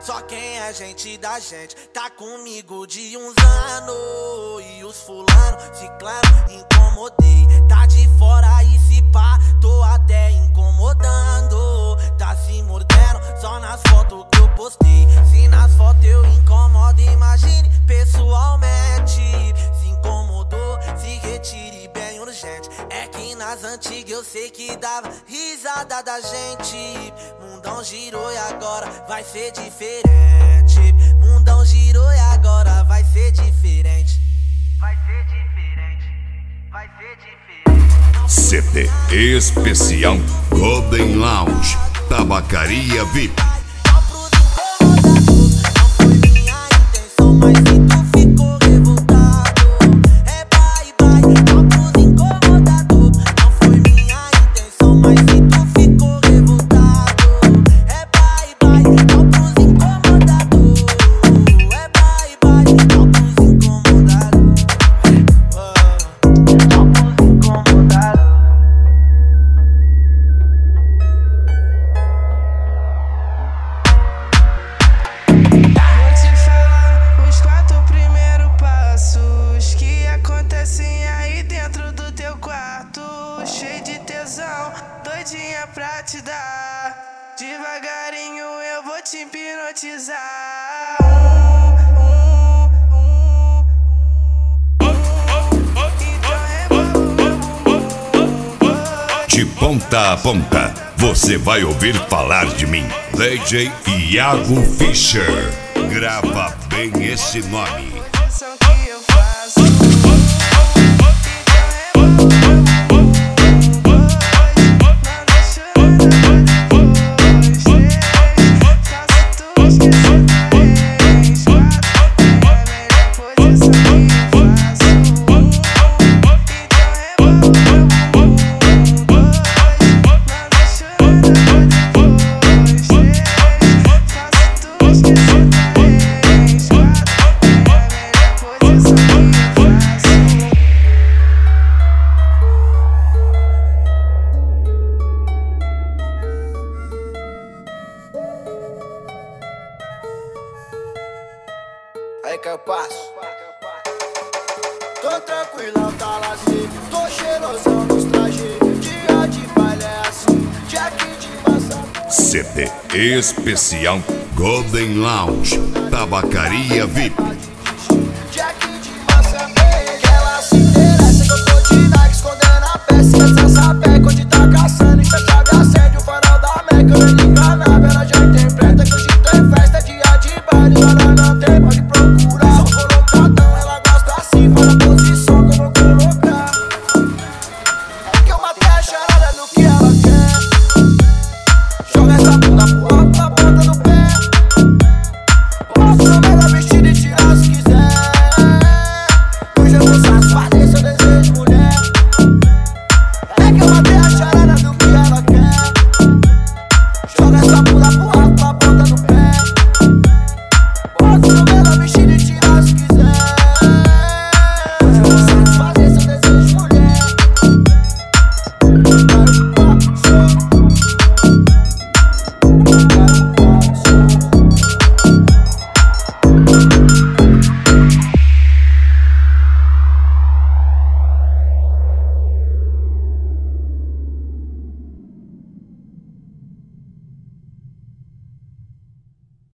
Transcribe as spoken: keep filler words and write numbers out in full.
Só quem é gente da gente tá comigo de uns anos. E os fulano, ciclano, incomodei. Tá de fora e se pá, tô até incomodando. Tá se mordendo só nas fotos que eu postei. Se nas fotos eu incomodo, imagine pessoalmente. Se incomodou, se retire bem urgente. É que nas antigas eu sei que dava risada da gente. Mundão girou e agora vai ser diferente. Mundão girou e agora vai ser diferente. Vai ser diferente, vai ser diferente. C D especial Golden Lounge, Tabacaria V I P. Cheio de tesão, doidinha pra te dar. Devagarinho eu vou te hipnotizar. De ponta a ponta, você vai ouvir falar de mim. D J Iago Fischer. Grava bem esse nome. Aí que eu passo. Tô tranquilão, tá lazer. Tô cheirosão nos trajes. Dia de baile é assim, jack de massa. C D especial Golden Lounge, Tabacaria V I P.